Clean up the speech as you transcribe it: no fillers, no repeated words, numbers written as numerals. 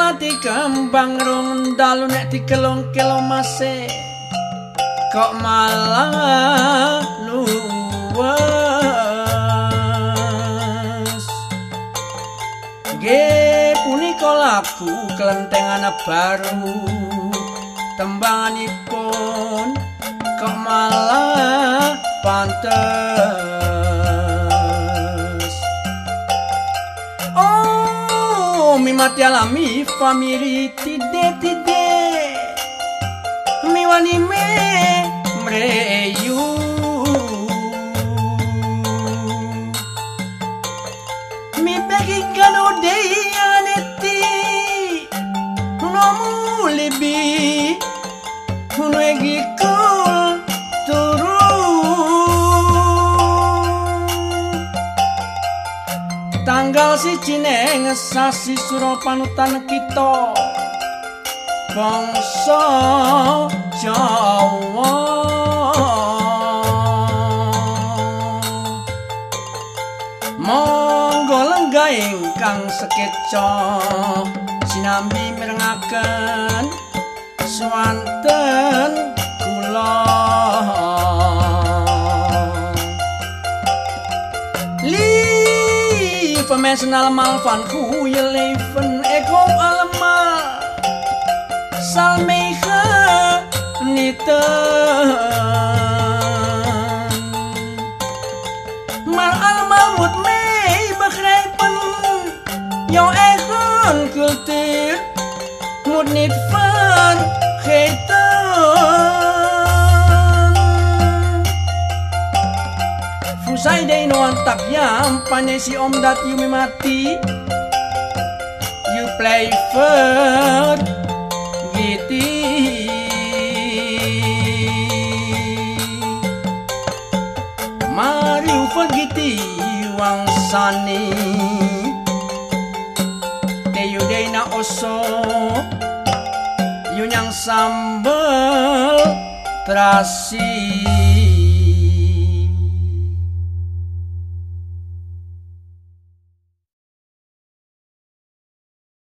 mati kembang rung dalu nek dikelong-kelong mase kok malah luwes nggih punika lagu kelentengan baru tembanganipun kok malah pantes oh mimati alami famiri tide miwani me mreyu mi begi gano dei aneti nomu libi unegi kul turu tanggal siji neng sasi Surapanutan kita bangsa Jawa monggo lenggah ingkang sekeca sinambi mirengaken swanten kula Femesnal malfanku yeleven eko alma salmeha niten mal almamut mei begrijpen jouw eigen cultuur moet niet vergeten Fusai dei no antak yam panesi om dat you mati you play for giti Mariu forgiti wang sani teyu dei na oso yu nyang sambel terasi